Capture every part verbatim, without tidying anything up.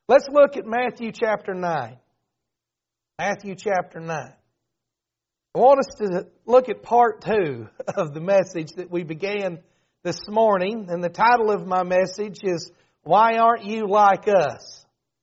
Let's look at Matthew chapter nine. Matthew chapter nine. I want us to look at part two of the message that we began this morning. And the title of my message is, Why Aren't You Like Us?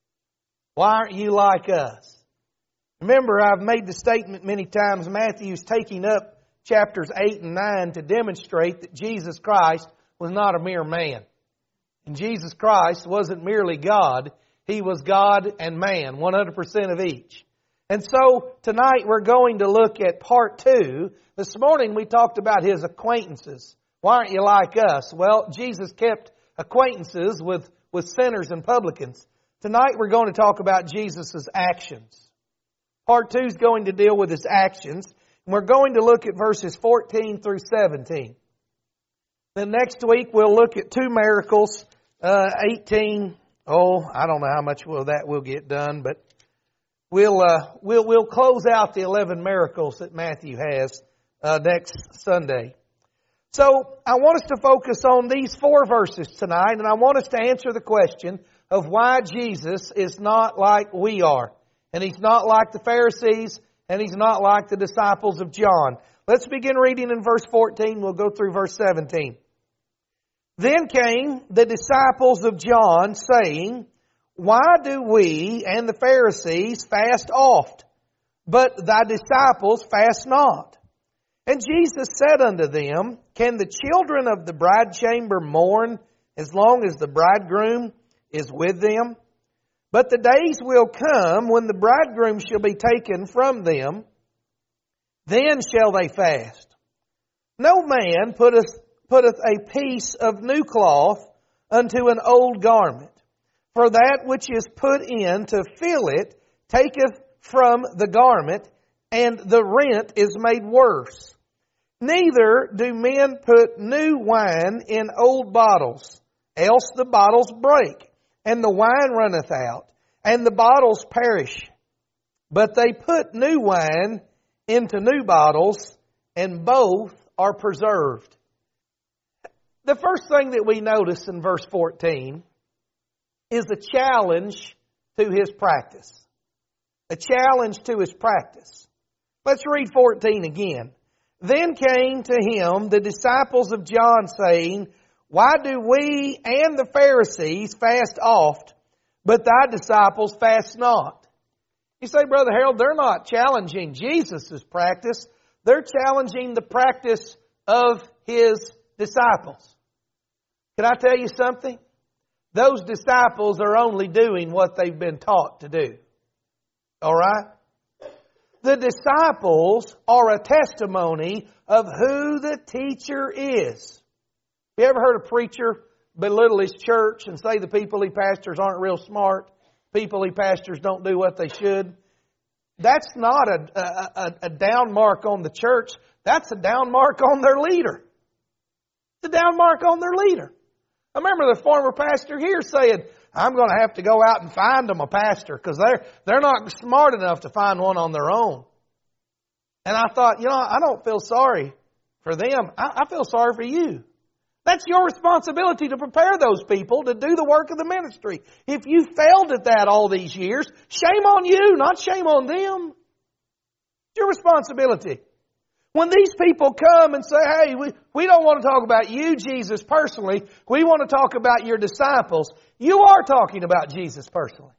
Why aren't you like us? Remember, I've made the statement many times, Matthew's taking up chapters eight and nine to demonstrate that Jesus Christ was not a mere man. And Jesus Christ wasn't merely God. He was God and man, one hundred percent of each. And so tonight we're going to look at part two. This morning we talked about His acquaintances. Why aren't you like us? Well, Jesus kept acquaintances with, with sinners and publicans. Tonight we're going to talk about Jesus' actions. Part two is going to deal with His actions. And we're going to look at verses fourteen through seventeen. Then next week we'll look at two miracles, uh, eighteen. Oh, I don't know how much will that will get done, but we'll uh, we'll we'll close out the eleven miracles that Matthew has uh, next Sunday. So I want us to focus on these four verses tonight, and I want us to answer the question of why Jesus is not like we are. And He's not like the Pharisees, and He's not like the disciples of John. Let's begin reading in verse fourteen. We'll go through verse seventeen. Then came the disciples of John, saying, Why do we and the Pharisees fast oft, but thy disciples fast not? And Jesus said unto them, Can the children of the bride chamber mourn as long as the bridegroom is with them? But the days will come when the bridegroom shall be taken from them, then shall they fast. No man putteth, putteth a piece of new cloth unto an old garment, for that which is put in to fill it taketh from the garment, and the rent is made worse. Neither do men put new wine in old bottles, else the bottles break, and the wine runneth out, and the bottles perish. But they put new wine into new bottles, and both are preserved. The first thing that we notice in verse fourteen is a challenge to His practice. A challenge to His practice. Let's read fourteen again. Then came to Him the disciples of John, saying, Why do we and the Pharisees fast oft, but thy disciples fast not? You say, Brother Harold, they're not challenging Jesus' practice. They're challenging the practice of His disciples. Can I tell you something? Those disciples are only doing what they've been taught to do. All right? The disciples are a testimony of who the teacher is. You ever heard a preacher belittle his church and say the people he pastors aren't real smart? People he pastors don't do what they should? That's not a, a, a down mark on the church. That's a down mark on their leader. It's a down mark on their leader. I remember the former pastor here saying, I'm going to have to go out and find them a pastor because they're, they're not smart enough to find one on their own. And I thought, you know, I don't feel sorry for them. I, I feel sorry for you. That's your responsibility to prepare those people to do the work of the ministry. If you failed at that all these years, shame on you, not shame on them. It's your responsibility. When these people come and say, hey, we, we don't want to talk about you, Jesus, personally. We want to talk about your disciples. You are talking about Jesus personally.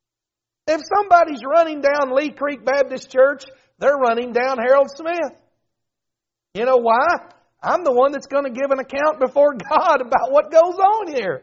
If somebody's running down Lee Creek Baptist Church, they're running down Harold Smith. You know why? I'm the one that's going to give an account before God about what goes on here.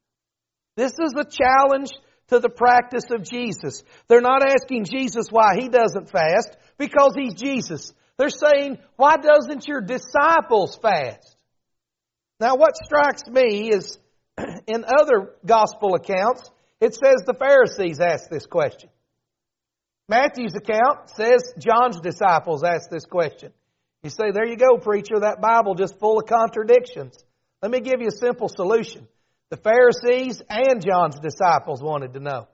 This is a challenge to the practice of Jesus. They're not asking Jesus why He doesn't fast, because He's Jesus. They're saying, why doesn't your disciples fast? Now what strikes me is, in other gospel accounts, it says the Pharisees asked this question. Matthew's account says John's disciples asked this question. You say, there you go, preacher, that Bible just full of contradictions. Let me give you a simple solution. The Pharisees and John's disciples wanted to know.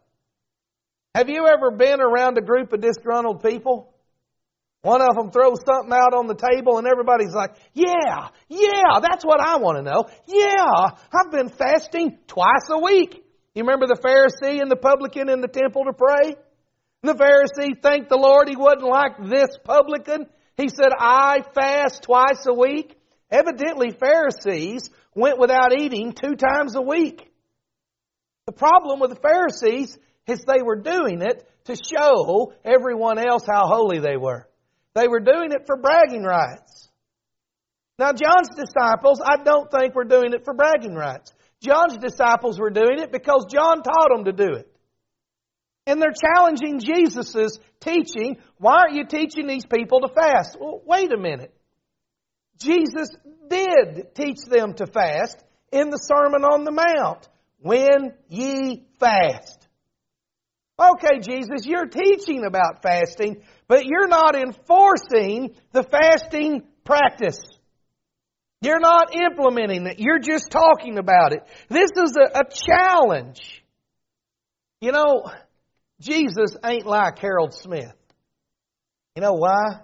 Have you ever been around a group of disgruntled people? One of them throws something out on the table and everybody's like, yeah, yeah, that's what I want to know. Yeah, I've been fasting twice a week. You remember the Pharisee and the publican in the temple to pray? And the Pharisee thanked the Lord he wasn't like this publican. He said, I fast twice a week. Evidently, Pharisees went without eating two times a week. The problem with the Pharisees is they were doing it to show everyone else how holy they were. They were doing it for bragging rights. Now, John's disciples, I don't think were doing it for bragging rights. John's disciples were doing it because John taught them to do it. And they're challenging Jesus' teaching. Why aren't you teaching these people to fast? Well, wait a minute. Jesus did teach them to fast in the Sermon on the Mount. When ye fast. Okay, Jesus, you're teaching about fasting, but you're not enforcing the fasting practice. You're not implementing it. You're just talking about it. This is a, a challenge. You know, Jesus ain't like Harold Smith. You know why?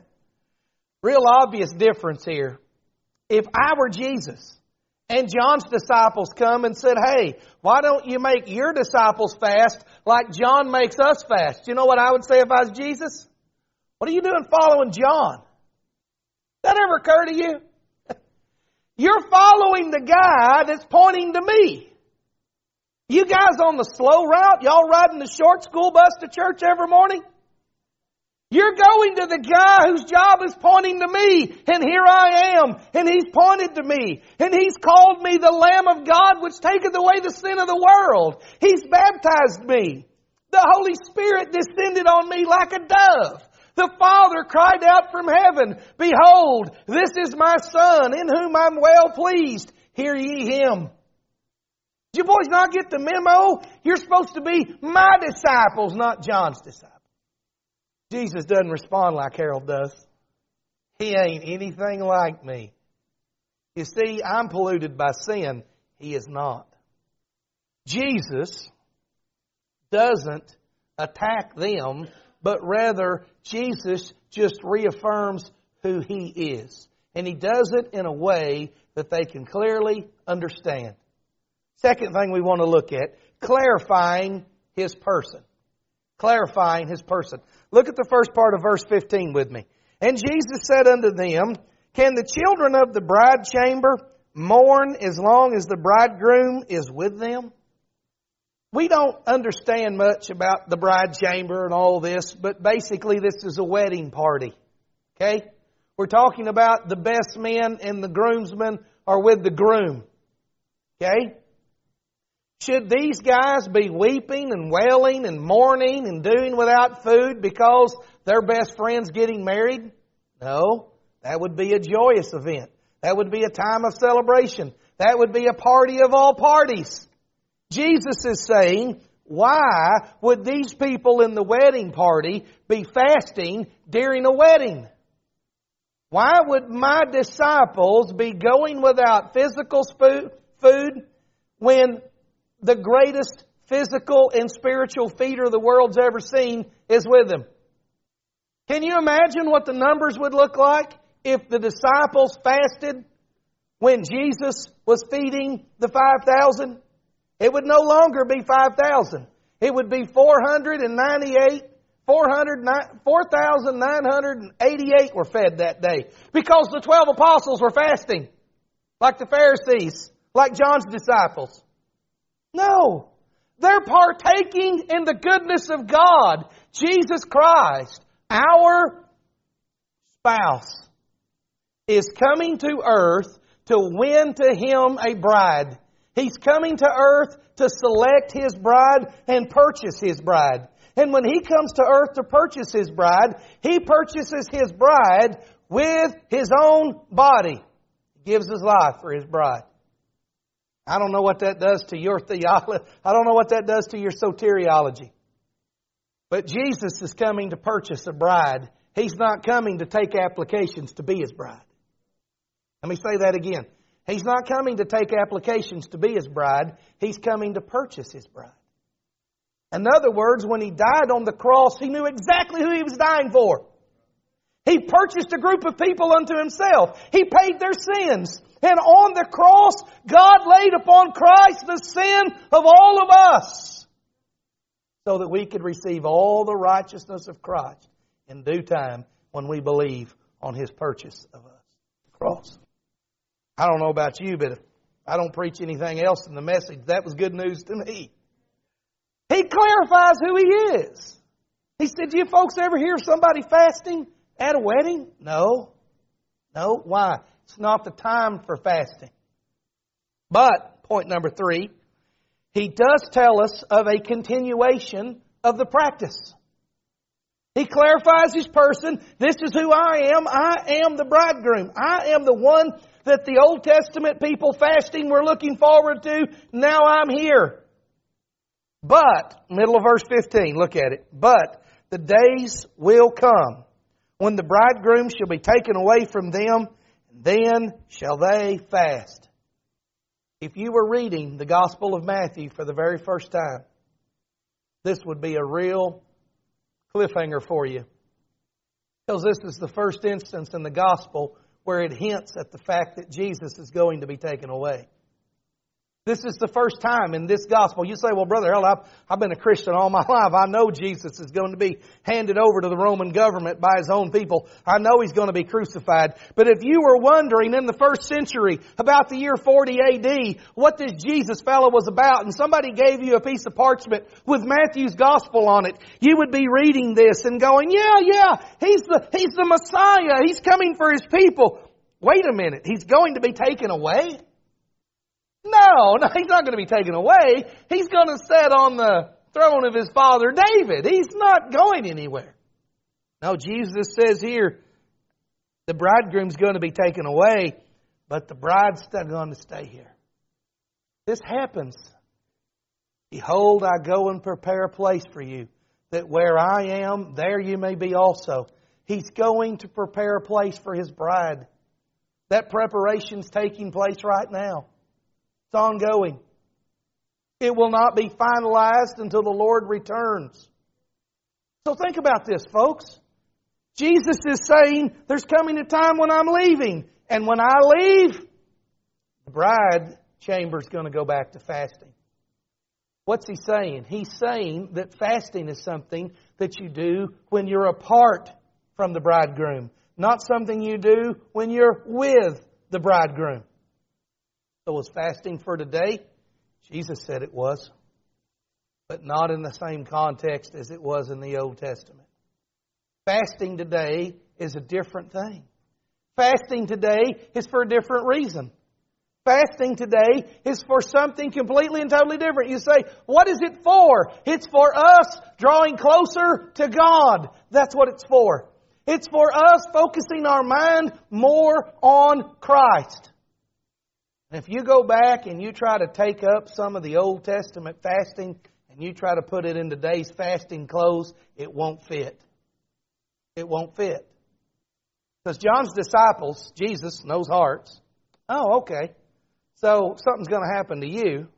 Real obvious difference here. If I were Jesus and John's disciples come and said, hey, why don't you make your disciples fast like John makes us fast? You know what I would say if I was Jesus? What are you doing following John? That ever occur to you? You're following the guy that's pointing to me. You guys on the slow route, y'all riding the short school bus to church every morning? You're going to the guy whose job is pointing to me, and here I am, and He's pointed to me, and He's called me the Lamb of God which taketh away the sin of the world. He's baptized me. The Holy Spirit descended on me like a dove. The Father cried out from heaven, behold, this is my Son, in whom I'm well pleased. Hear ye Him. Did you boys not get the memo? You're supposed to be my disciples, not John's disciples. Jesus doesn't respond like Harold does. He ain't anything like me. You see, I'm polluted by sin. He is not. Jesus doesn't attack them, but rather Jesus just reaffirms who He is. And He does it in a way that they can clearly understand. Second thing we want to look at, clarifying His person. Clarifying His person. Look at the first part of verse fifteen with me. And Jesus said unto them, can the children of the bride chamber mourn as long as the bridegroom is with them? We don't understand much about the bride chamber and all this, but basically this is a wedding party. Okay? We're talking about the best men and the groomsmen are with the groom. Okay? Should these guys be weeping and wailing and mourning and doing without food because their best friend's getting married? No. That would be a joyous event. That would be a time of celebration. That would be a party of all parties. Jesus is saying, why would these people in the wedding party be fasting during a wedding? Why would my disciples be going without physical food when the greatest physical and spiritual feeder the world's ever seen is with them? Can you imagine what the numbers would look like if the disciples fasted when Jesus was feeding the five thousand? It would no longer be five thousand. It would be four hundred ninety-eight, four thousand nine hundred eighty-eight were fed that day. Because the twelve apostles were fasting. Like the Pharisees. Like John's disciples. No. They're partaking in the goodness of God. Jesus Christ, our spouse, is coming to earth to win to Him a bride. He's coming to earth to select His bride and purchase His bride. And when He comes to earth to purchase His bride, He purchases His bride with His own body. He gives His life for His bride. I don't know what that does to your theology. I don't know what that does to your soteriology. But Jesus is coming to purchase a bride. He's not coming to take applications to be His bride. Let me say that again. He's not coming to take applications to be His bride. He's coming to purchase His bride. In other words, when He died on the cross, He knew exactly who He was dying for. He purchased a group of people unto Himself. He paid their sins. And on the cross, God laid upon Christ the sin of all of us so that we could receive all the righteousness of Christ in due time when we believe on His purchase of us. The cross. I don't know about you, but if I don't preach anything else in the message, that was good news to me. He clarifies who He is. He said, do you folks ever hear somebody fasting at a wedding? No. No. Why? It's not the time for fasting. But, point number three, He does tell us of a continuation of the practice. He clarifies His person. This is who I am. I am the bridegroom. I am the one that the Old Testament people fasting were looking forward to. Now I'm here. But, middle of verse fifteen, look at it. But the days will come when the bridegroom shall be taken away from them, and then shall they fast. If you were reading the Gospel of Matthew for the very first time, this would be a real cliffhanger for you. Because this is the first instance in the Gospel where it hints at the fact that Jesus is going to be taken away. This is the first time in this gospel. You say, well, Brother Earl, I've, I've been a Christian all my life. I know Jesus is going to be handed over to the Roman government by His own people. I know He's going to be crucified. But if you were wondering in the first century about the year forty A D, what this Jesus fellow was about, and somebody gave you a piece of parchment with Matthew's gospel on it, you would be reading this and going, yeah, yeah, He's the, He's the Messiah. He's coming for His people. Wait a minute. He's going to be taken away? No, no, He's not going to be taken away. He's going to sit on the throne of His father David. He's not going anywhere. No, Jesus says here, the bridegroom's going to be taken away, but the bride's still going to stay here. This happens. Behold, I go and prepare a place for you, that where I am, there you may be also. He's going to prepare a place for His bride. That preparation's taking place right now. It's ongoing. It will not be finalized until the Lord returns. So think about this, folks. Jesus is saying there's coming a time when I'm leaving. And when I leave, the bride chamber's going to go back to fasting. What's He saying? He's saying that fasting is something that you do when you're apart from the bridegroom, not something you do when you're with the bridegroom. So was fasting for today? Jesus said it was. But not in the same context as it was in the Old Testament. Fasting today is a different thing. Fasting today is for a different reason. Fasting today is for something completely and totally different. You say, what is it for? It's for us drawing closer to God. That's what it's for. It's for us focusing our mind more on Christ. If you go back and you try to take up some of the Old Testament fasting and you try to put it in today's fasting clothes, it won't fit. It won't fit. Because John's disciples, Jesus knows hearts. Oh, okay. So something's going to happen to you.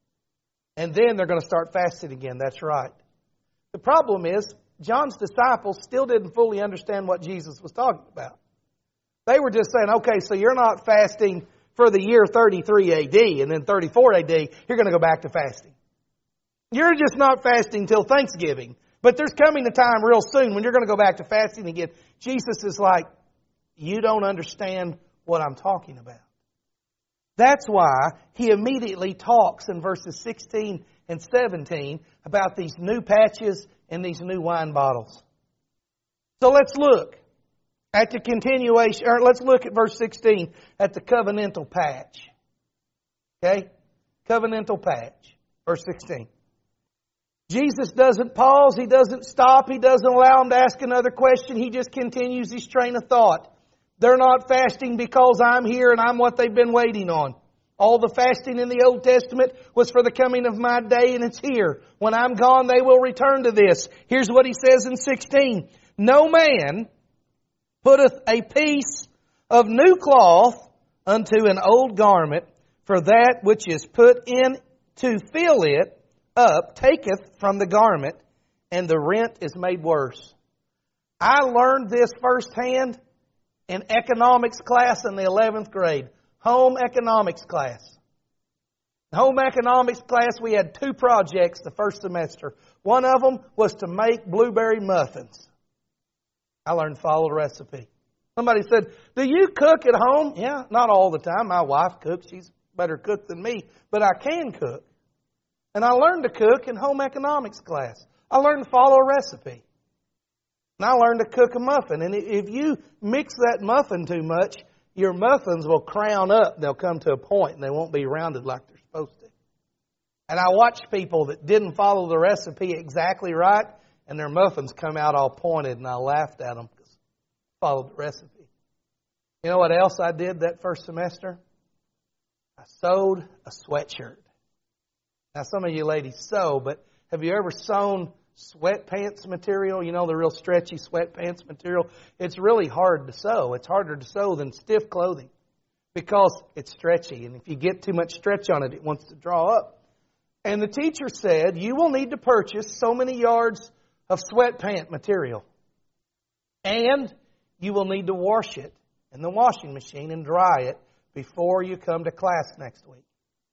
And then they're going to start fasting again. That's right. The problem is, John's disciples still didn't fully understand what Jesus was talking about. They were just saying, okay, so you're not fasting for the year thirty-three A D, and then thirty-four A D, you're going to go back to fasting. You're just not fasting till Thanksgiving. But there's coming a time real soon when you're going to go back to fasting again. Jesus is like, you don't understand what I'm talking about. That's why He immediately talks in verses sixteen and seventeen about these new patches and these new wine bottles. So let's look at the continuation, or let's look at verse sixteen, at the covenantal patch. Okay? Covenantal patch. Verse sixteen. Jesus doesn't pause. He doesn't stop. He doesn't allow them to ask another question. He just continues his train of thought. They're not fasting because I'm here and I'm what they've been waiting on. All the fasting in the Old Testament was for the coming of my day, and it's here. When I'm gone, they will return to this. Here's what He says in sixteen. No man putteth a piece of new cloth unto an old garment, for that which is put in to fill it up taketh from the garment, and the rent is made worse. I learned this firsthand in economics class in the eleventh grade. home economics class. In home economics class, we had two projects the first semester. One of them was to make blueberry muffins. I learned to follow the recipe. Somebody said, do you cook at home? Yeah, not all the time. My wife cooks. She's a better cook than me. But I can cook. And I learned to cook in home economics class. I learned to follow a recipe. And I learned to cook a muffin. And if you mix that muffin too much, your muffins will crown up. They'll come to a point and they won't be rounded like they're supposed to. And I watched people that didn't follow the recipe exactly right, and their muffins come out all pointed, and I laughed at them because I followed the recipe. You know what else I did that first semester? I sewed a sweatshirt. Now, some of you ladies sew, but have you ever sewn sweatpants material? You know, the real stretchy sweatpants material? It's really hard to sew. It's harder to sew than stiff clothing because it's stretchy. And if you get too much stretch on it, it wants to draw up. And the teacher said, you will need to purchase so many yards of sweatpant material. And you will need to wash it in the washing machine and dry it before you come to class next week.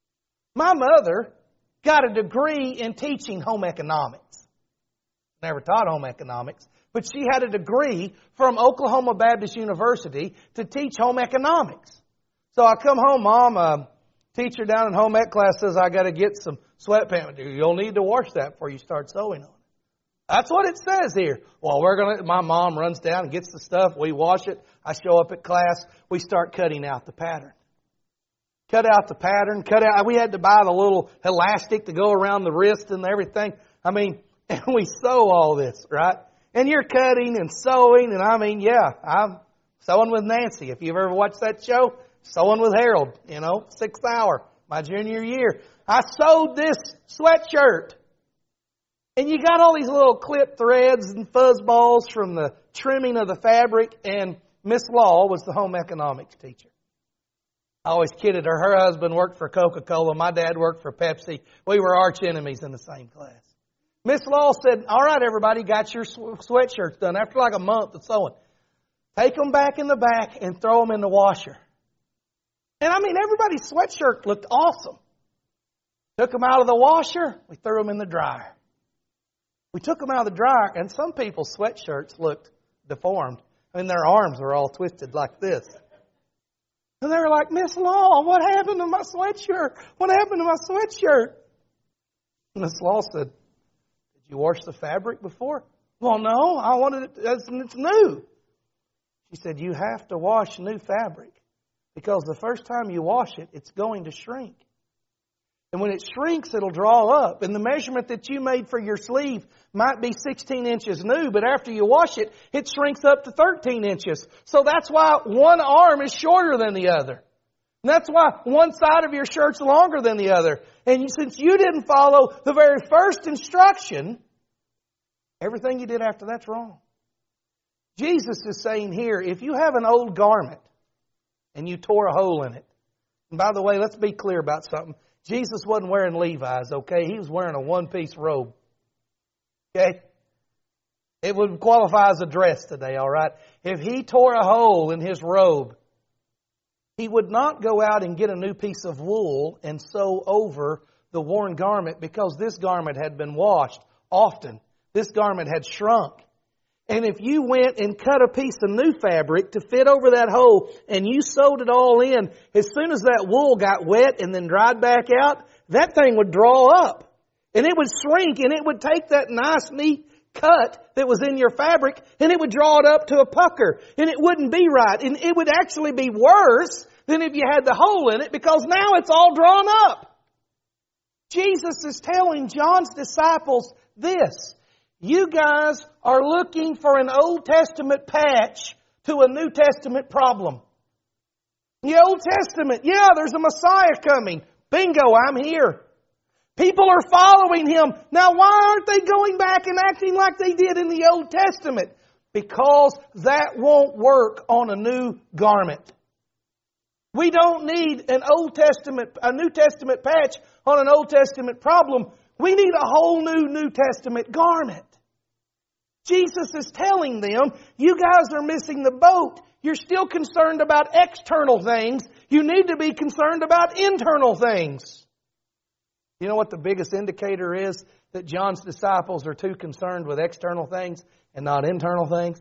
My mother got a degree in teaching home economics. Never taught home economics, but she had a degree from Oklahoma Baptist University to teach home economics. So I come home, Mom, a teacher down in home ec class says I got to get some sweatpant material. You'll need to wash that before you start sewing on it. That's what it says here. Well, we're gonna. My mom runs down and gets the stuff. We wash it. I show up at class. We start cutting out the pattern. Cut out the pattern. Cut out. We had to buy the little elastic to go around the wrist and everything. I mean, and we sew all this, right? And you're cutting and sewing, and I mean, yeah, I'm sewing with Nancy. If you've ever watched that show, Sewing with Harold, you know, sixth hour, my junior year. I sewed this sweatshirt. And you got all these little clip threads and fuzz balls from the trimming of the fabric. And Miss Law was the home economics teacher. I always kidded her. Her husband worked for Coca-Cola. My dad worked for Pepsi. We were arch enemies in the same class. Miss Law said, all right, everybody, got your sweatshirts done. After like a month of sewing, take them back in the back and throw them in the washer. And I mean, everybody's sweatshirt looked awesome. Took them out of the washer. We threw them in the dryer. We took them out of the dryer, and some people's sweatshirts looked deformed. I mean, their arms were all twisted like this. And they were like, Miss Law, what happened to my sweatshirt? What happened to my sweatshirt? Miss Law said, did you wash the fabric before? Well, no, I wanted it, it's, it's new. She said, you have to wash new fabric because the first time you wash it, it's going to shrink. And when it shrinks, it'll draw up. And the measurement that you made for your sleeve might be sixteen inches new, but after you wash it, it shrinks up to thirteen inches. So that's why one arm is shorter than the other. And that's why one side of your shirt's longer than the other. And since you didn't follow the very first instruction, everything you did after that's wrong. Jesus is saying here, if you have an old garment and you tore a hole in it, and by the way, let's be clear about something. Jesus wasn't wearing Levi's, okay? He was wearing a one-piece robe, okay? It would qualify as a dress today, all right? If he tore a hole in his robe, he would not go out and get a new piece of wool and sew over the worn garment because this garment had been washed often. This garment had shrunk. And if you went and cut a piece of new fabric to fit over that hole and you sewed it all in, as soon as that wool got wet and then dried back out, that thing would draw up. And it would shrink and it would take that nice, neat cut that was in your fabric and it would draw it up to a pucker. And it wouldn't be right. And it would actually be worse than if you had the hole in it because now it's all drawn up. Jesus is telling John's disciples this. You guys are looking for an Old Testament patch to a New Testament problem. The Old Testament, yeah, there's a Messiah coming. Bingo, I'm here. People are following Him. Now, why aren't they going back and acting like they did in the Old Testament? Because that won't work on a new garment. We don't need an Old Testament, a New Testament patch on an Old Testament problem. We need a whole new New Testament garment. Jesus is telling them, you guys are missing the boat. You're still concerned about external things. You need to be concerned about internal things. You know what the biggest indicator is that John's disciples are too concerned with external things and not internal things?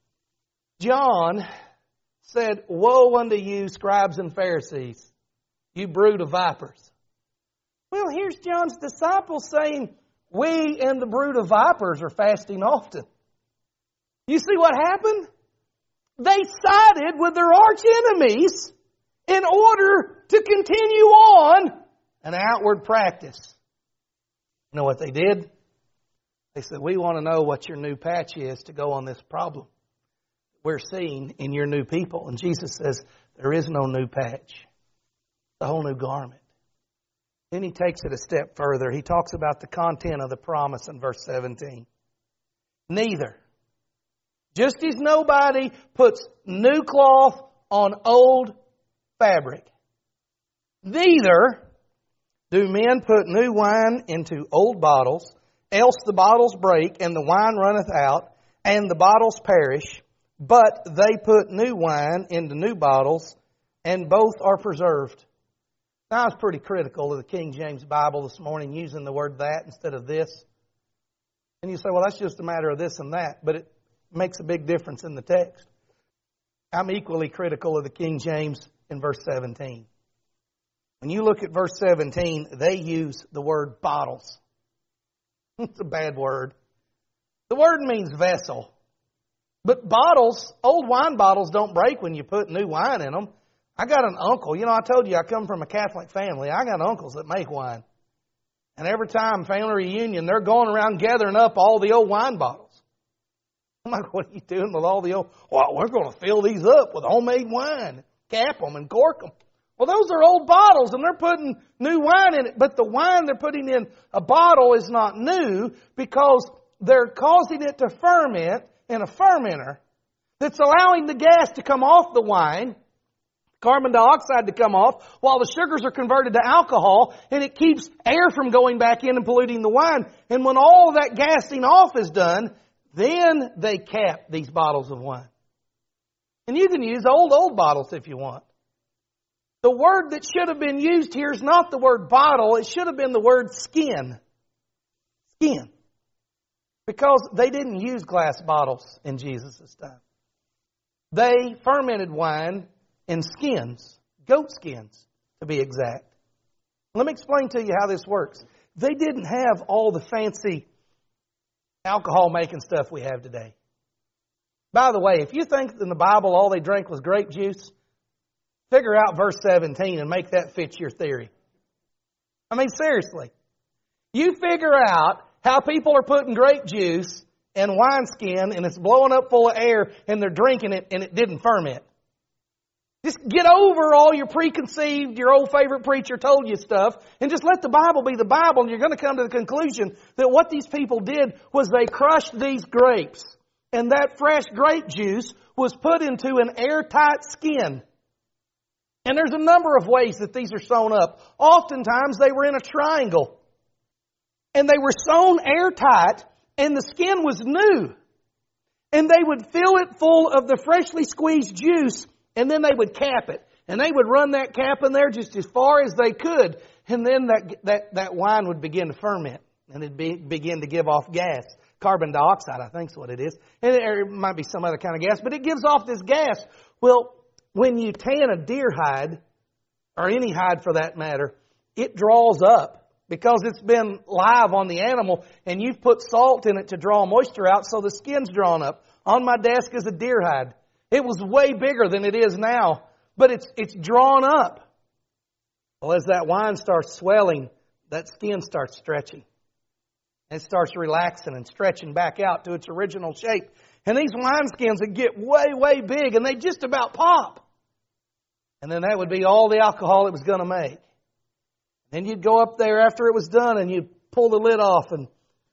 John said, "Woe unto you, scribes and Pharisees, you brood of vipers." Well, here's John's disciples saying, we and the brood of vipers are fasting often. You see what happened? They sided with their arch enemies in order to continue on an outward practice. You know what they did? They said, we want to know what your new patch is to go on this problem we're seeing in your new people. And Jesus says, there is no new patch. It's a whole new garment. Then he takes it a step further. He talks about the content of the promise in verse seventeen. Neither. Just as nobody puts new cloth on old fabric, neither do men put new wine into old bottles, else the bottles break, and the wine runneth out, and the bottles perish. But they put new wine into new bottles, and both are preserved. Now, I was pretty critical of the King James Bible this morning, using the word that instead of this. And you say, well, that's just a matter of this and that, but it makes a big difference in the text. I'm equally critical of the King James in verse seventeen. When you look at verse seventeen, they use the word bottles. It's a bad word. The word means vessel. But bottles, old wine bottles don't break when you put new wine in them. I got an uncle. You know, I told you I come from a Catholic family. I got uncles that make wine. And every time, family reunion, they're going around gathering up all the old wine bottles. I'm like, what are you doing with all the old? Well, we're going to fill these up with homemade wine, cap them and cork them. Well, those are old bottles, and they're putting new wine in it. But the wine they're putting in a bottle is not new because they're causing it to ferment in a fermenter that's allowing the gas to come off the wine, carbon dioxide to come off, while the sugars are converted to alcohol, and it keeps air from going back in and polluting the wine. And when all of that gassing off is done, then they cap these bottles of wine. And you can use old, old bottles if you want. The word that should have been used here is not the word bottle. It should have been the word skin. Skin. Because they didn't use glass bottles in Jesus' time. They fermented wine in skins, goat skins to be exact. Let me explain to you how this works. They didn't have all the fancy alcohol making stuff we have today. By the way, if you think in the Bible all they drank was grape juice, figure out verse seventeen and make that fit your theory. I mean, seriously. You figure out how people are putting grape juice in wineskin and it's blowing up full of air and they're drinking it and it didn't ferment. Just get over all your preconceived, your old favorite preacher told you stuff, and just let the Bible be the Bible, and you're going to come to the conclusion that what these people did was they crushed these grapes, and that fresh grape juice was put into an airtight skin. And there's a number of ways that these are sewn up. Oftentimes they were in a triangle, and they were sewn airtight, and the skin was new. And they would fill it full of the freshly squeezed juice, and then they would cap it. And they would run that cap in there just as far as they could. And then that that, that wine would begin to ferment. And it'd be, begin to give off gas. Carbon dioxide, I think is what it is. And it, it might be some other kind of gas. But it gives off this gas. Well, when you tan a deer hide, or any hide for that matter, it draws up. Because it's been live on the animal. And you've put salt in it to draw moisture out. So the skin's drawn up. On my desk is a deer hide. It was way bigger than it is now, but it's it's drawn up. Well, as that wine starts swelling, that skin starts stretching. And it starts relaxing and stretching back out to its original shape. And these wineskins would get way, way big, and they just about pop. And then that would be all the alcohol it was going to make. Then you'd go up there after it was done, and you'd pull the lid off, and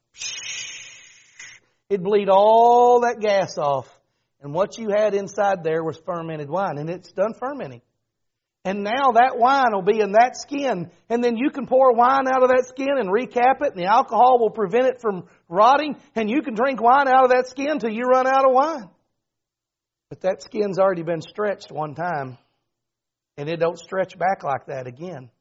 it'd bleed all that gas off. And what you had inside there was fermented wine. And it's done fermenting. And now that wine will be in that skin. And then you can pour wine out of that skin and recap it. And the alcohol will prevent it from rotting. And you can drink wine out of that skin till you run out of wine. But that skin's already been stretched one time. And it don't stretch back like that again.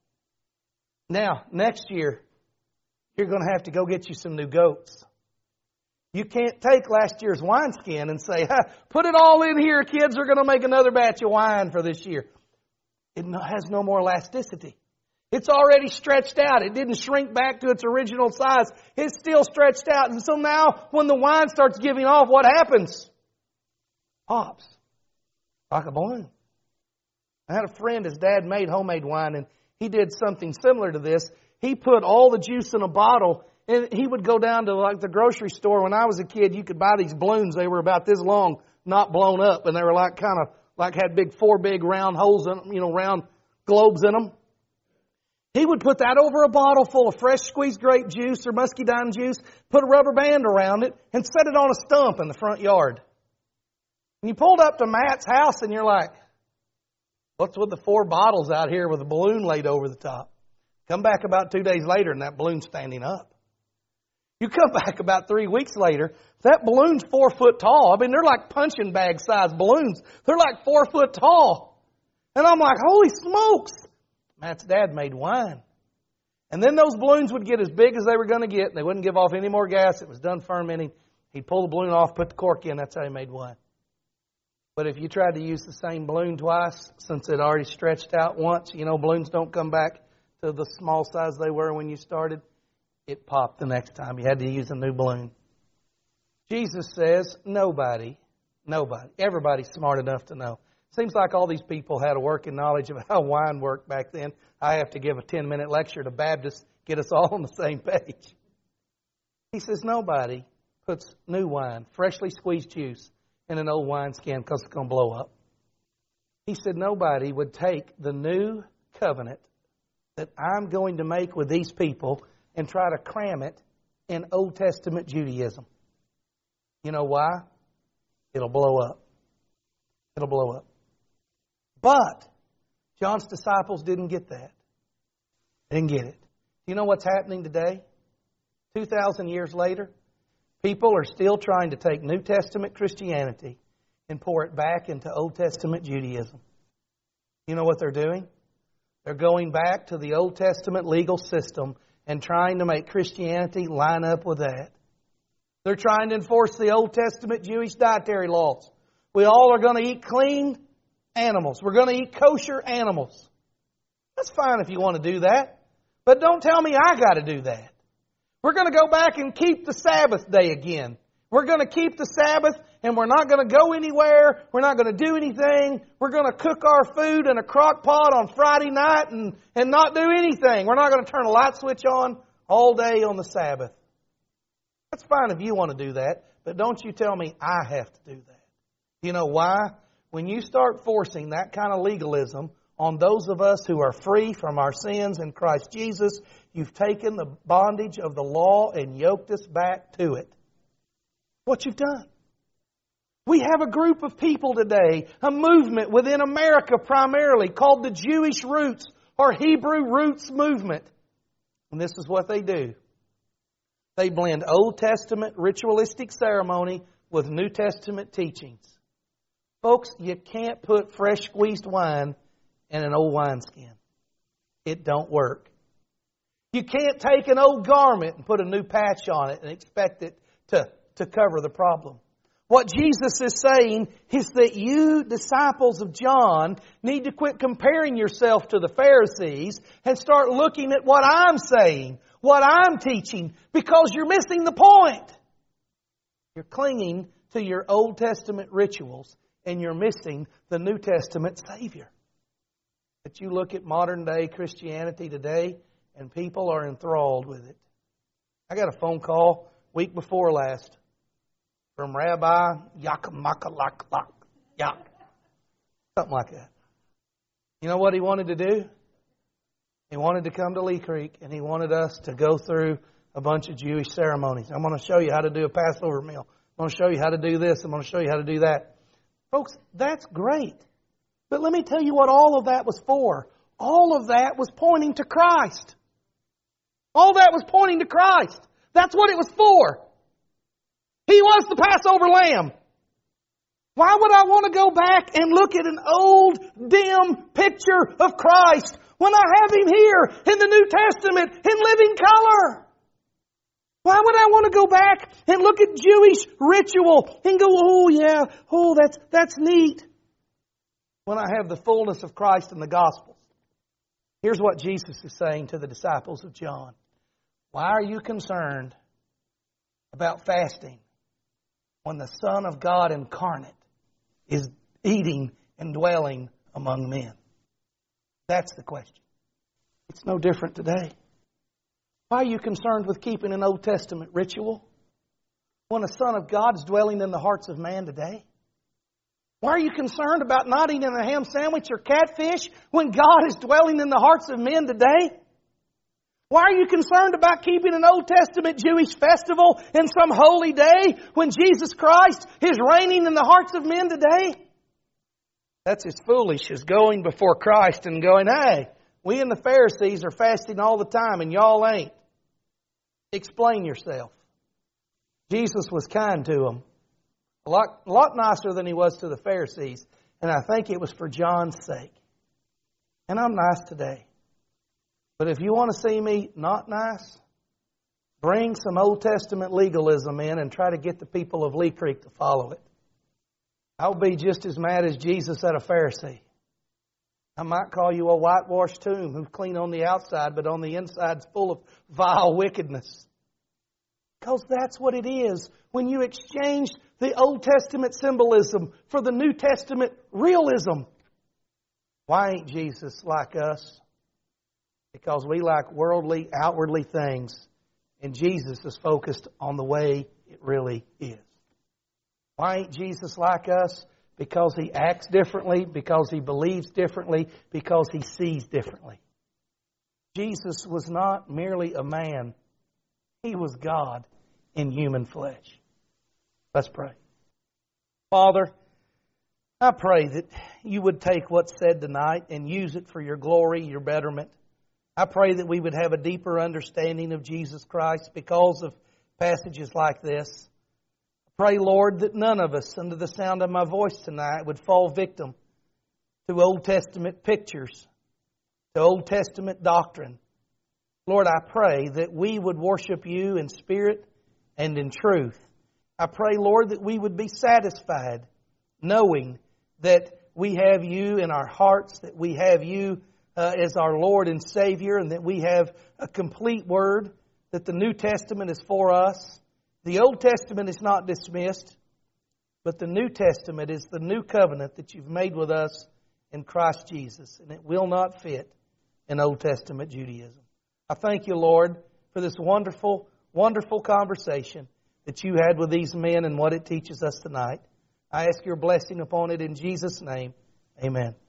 Now, next year, you're going to have to go get you some new goats. You can't take last year's wineskin and say, ha, put it all in here, kids, we're going to make another batch of wine for this year. It has no more elasticity. It's already stretched out. It didn't shrink back to its original size. It's still stretched out. And so now, when the wine starts giving off, what happens? Pops. Like a balloon. I had a friend, his dad made homemade wine, and he did something similar to this. He put all the juice in a bottle, and he would go down to like the grocery store. When I was a kid, you could buy these balloons. They were about this long, not blown up, and they were like kind of like had big four big round holes in them, you know, round globes in them. He would put that over a bottle full of fresh squeezed grape juice or muscadine juice, put a rubber band around it, and set it on a stump in the front yard. And you pulled up to Matt's house, and you're like, what's with the four bottles out here with a balloon laid over the top? Come back about two days later, and that balloon's standing up. You come back about three weeks later, that balloon's four foot tall. I mean, they're like punching bag size balloons. They're like four foot tall. And I'm like, holy smokes. Matt's dad made wine. And then those balloons would get as big as they were going to get, and they wouldn't give off any more gas. It was done fermenting. He'd pull the balloon off, put the cork in. That's how he made wine. But if you tried to use the same balloon twice, since it already stretched out once, you know, balloons don't come back to the small size they were when you started. It popped the next time. You had to use a new balloon. Jesus says nobody, nobody, everybody's smart enough to know. Seems like all these people had a working knowledge of how wine worked back then. I have to give a ten-minute lecture to Baptists, get us all on the same page. He says nobody puts new wine, freshly squeezed juice, in an old wineskin because it's going to blow up. He said nobody would take the new covenant that I'm going to make with these people and try to cram it in Old Testament Judaism. You know why? It'll blow up. It'll blow up. But John's disciples didn't get that. They didn't get it. You know what's happening today? two thousand years later, people are still trying to take New Testament Christianity and pour it back into Old Testament Judaism. You know what they're doing? They're going back to the Old Testament legal system and trying to make Christianity line up with that. They're trying to enforce the Old Testament Jewish dietary laws. We all are going to eat clean animals. We're going to eat kosher animals. That's fine if you want to do that. But don't tell me I got to do that. We're going to go back and keep the Sabbath day again. We're going to keep the Sabbath, and we're not going to go anywhere. We're not going to do anything. We're going to cook our food in a crock pot on Friday night and, and not do anything. We're not going to turn a light switch on all day on the Sabbath. That's fine if you want to do that, but don't you tell me I have to do that. You know why? When you start forcing that kind of legalism on those of us who are free from our sins in Christ Jesus, you've taken the bondage of the law and yoked us back to it. What you've done. We have a group of people today, a movement within America primarily called the Jewish Roots or Hebrew Roots Movement. And this is what they do. They blend Old Testament ritualistic ceremony with New Testament teachings. Folks, you can't put fresh squeezed wine in an old wineskin. It don't work. You can't take an old garment and put a new patch on it and expect it to, to cover the problem. What Jesus is saying is that you, disciples of John, need to quit comparing yourself to the Pharisees and start looking at what I'm saying, what I'm teaching, because you're missing the point. You're clinging to your Old Testament rituals and you're missing the New Testament Savior. But you look at modern day Christianity today and people are enthralled with it. I got a phone call week before last from Rabbi Yakamakalak Yak. Something like that. You know what he wanted to do? He wanted to come to Lee Creek and he wanted us to go through a bunch of Jewish ceremonies. I'm going to show you how to do a Passover meal. I'm going to show you how to do this. I'm going to show you how to do that. Folks, that's great. But let me tell you what all of that was for. All of that was pointing to Christ. All that was pointing to Christ. That's what it was for. He was the Passover lamb. Why would I want to go back and look at an old, dim picture of Christ when I have Him here in the New Testament in living color? Why would I want to go back and look at Jewish ritual and go, oh yeah, oh that's, that's neat, when I have the fullness of Christ in the Gospels? Here's what Jesus is saying to the disciples of John. Why are you concerned about fasting when the Son of God incarnate is eating and dwelling among men? That's the question. It's no different today. Why are you concerned with keeping an Old Testament ritual when the Son of God is dwelling in the hearts of man today? Why are you concerned about not eating a ham sandwich or catfish when God is dwelling in the hearts of men today? Why are you concerned about keeping an Old Testament Jewish festival in some holy day when Jesus Christ is reigning in the hearts of men today? That's as foolish as going before Christ and going, hey, we and the Pharisees are fasting all the time and y'all ain't. Explain yourself. Jesus was kind to them. A lot, a lot nicer than He was to the Pharisees. And I think it was for John's sake. And I'm nice today. But if you want to see me not nice, bring some Old Testament legalism in and try to get the people of Lee Creek to follow it. I'll be just as mad as Jesus at a Pharisee. I might call you a whitewashed tomb who's clean on the outside, but on the inside's full of vile wickedness. Because that's what it is when you exchange the Old Testament symbolism for the New Testament realism. Why ain't Jesus like us? Because we like worldly, outwardly things, and Jesus is focused on the way it really is. Why ain't Jesus like us? Because He acts differently, because He believes differently, because He sees differently. Jesus was not merely a man. He was God in human flesh. Let's pray. Father, I pray that You would take what's said tonight and use it for Your glory, Your betterment. I pray that we would have a deeper understanding of Jesus Christ because of passages like this. Pray, Lord, that none of us, under the sound of my voice tonight, would fall victim to Old Testament pictures, to Old Testament doctrine. Lord, I pray that we would worship You in spirit and in truth. I pray, Lord, that we would be satisfied knowing that we have You in our hearts, that we have You uh, as our Lord and Savior, and that we have a complete Word, that the New Testament is for us. The Old Testament is not dismissed, but the New Testament is the new covenant that You've made with us in Christ Jesus, and it will not fit in Old Testament Judaism. I thank You, Lord, for this wonderful, wonderful conversation that You had with these men and what it teaches us tonight. I ask Your blessing upon it in Jesus' name. Amen.